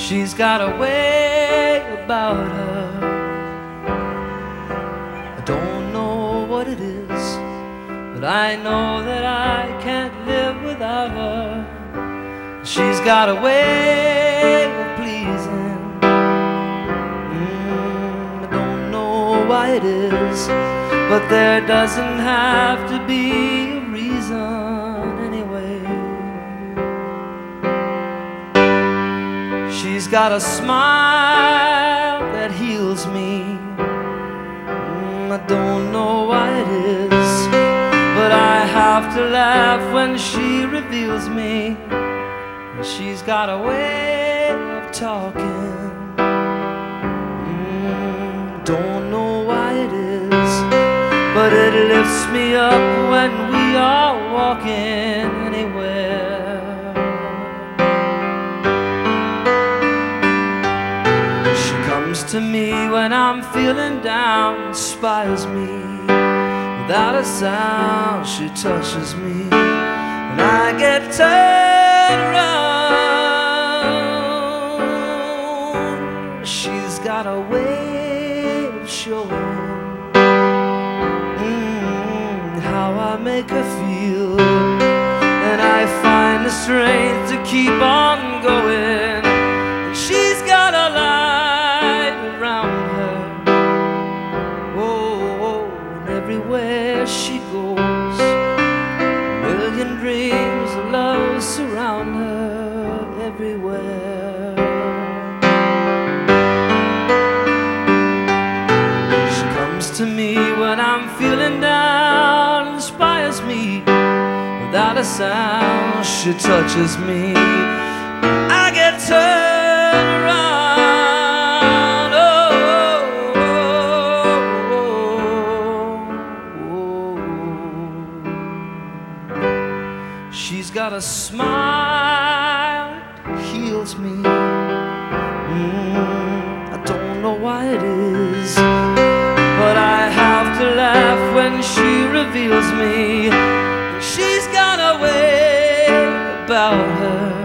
She's got a way about her. I don't know what it is, but I know that I can't live without her. She's got a way of pleasing. I don't know why it is, but there doesn't have to be a reason anyway. She's got a smile that heals me. I don't know why it is, but I have to laugh when she reveals me. She's got a way of talking. Don't know why it is, but it lifts me up when we are walking anywhere. She comes to me when I'm feeling down, inspires me without a sound. She touches me and I get turned around. She's got a way of showing how I make her feel, and I find the strength to keep on going. And she's got a light around her. Oh, and everywhere she goes, a million dreams of love surround her everywhere. She comes to me when I'm feeling down, inspires me without a sound. She touches me, I get turned around. She's got a smile that heals me. I don't know why it is, but I have to laugh when she reveals me. She's got a way about her.